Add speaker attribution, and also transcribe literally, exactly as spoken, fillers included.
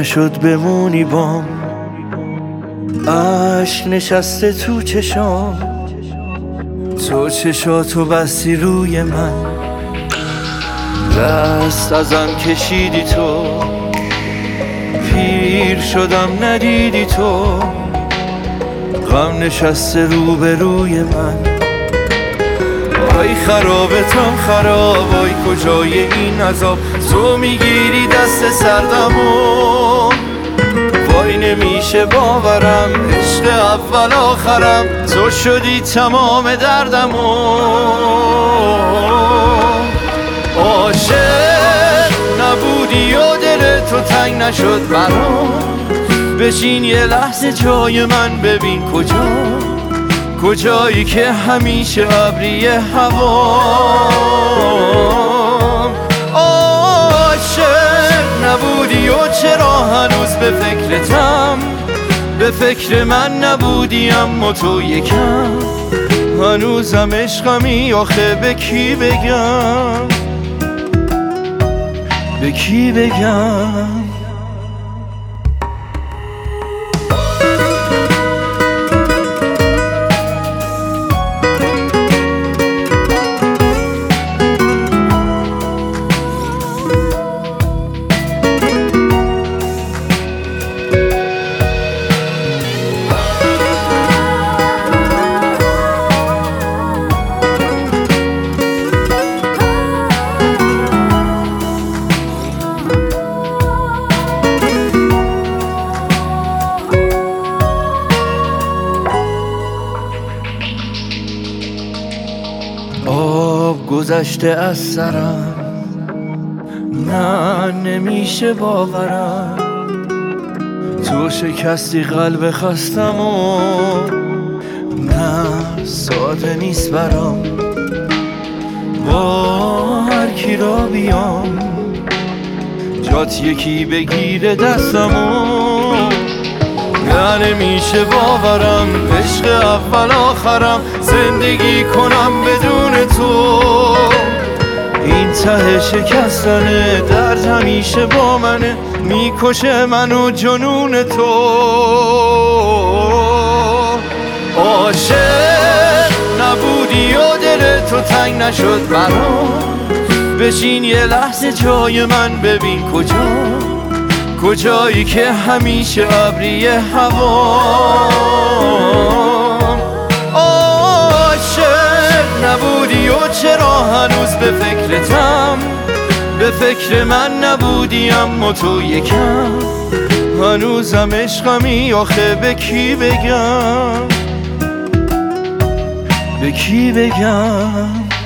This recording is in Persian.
Speaker 1: نشد بمونی بام، عشق نشسته تو چشام، تو چشاتو بستی روی من، دست ازم کشیدی تو، پیر شدم ندیدی تو، غم نشسته رو به روی من. وای خرابتم خراب، وای کجای این عذاب، تو میگیری دست سردمو، وای نمیشه باورم عشق اول آخرم، تو شدی تمام دردمو. عاشق نبودی و دل تو تنگ نشد برام، بشین یه لحظه جای من ببین کجا، کجایی که همیشه ابری هوام. عاشق نبودی و چرا هنوز به فکرتم، به فکر من نبودی اما تو یکم، هنوزم عشقمی آخه به کی بگم، به کی بگم. آب گذشته از سرم، نه نمیشه باورم، تو شکستی قلب خستم و نه ساده نیست برام، با هر کی را بیام جات یکی بگیره دستمو، نه نمیشه باورم عشق اول آخرم، زندگی کنم بدون تو، این ته شکستنه درد همیشه با منه، میکشه منو جنون تو. عاشق نبودی و دل تو تنگ نشد برام، بشین یه لحظه جای من ببین کجا، کجایی که همیشه ابری هوام. عاشق نبودی و چرا هنوز به فکرتم، به فکر من نبودی اما تو یکم، هنوزم عشقمی آخه به کی بگم، به کی بگم.